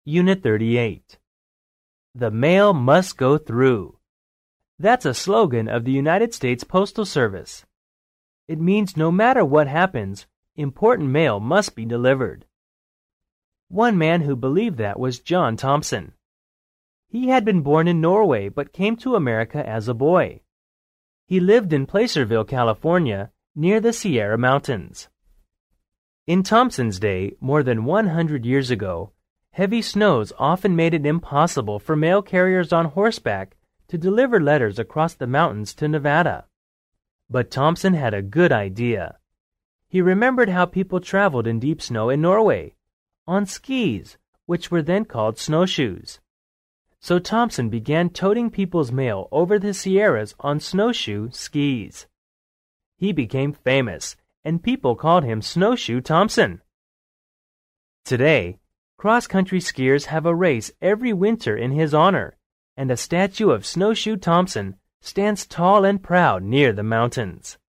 Unit 38. The mail must go through. That's a slogan of the United States Postal Service. It means no matter what happens, important mail must be delivered. One man who believed that was John Thompson. He had been born in Norway but came to America as a boy. He lived in Placerville, California, near the Sierra Mountains. In Thompson's day, more than 100 years ago, heavy snows often made it impossible for mail carriers on horseback to deliver letters across the mountains to Nevada. But Thompson had a good idea. He remembered how people traveled in deep snow in Norway, on skis, which were then called snowshoes. So Thompson began toting people's mail over the Sierras on snowshoe skis. He became famous, and people called him Snowshoe Thompson. Today, cross-country skiers have a race every winter in his honor, and a statue of Snowshoe Thompson stands tall and proud near the mountains.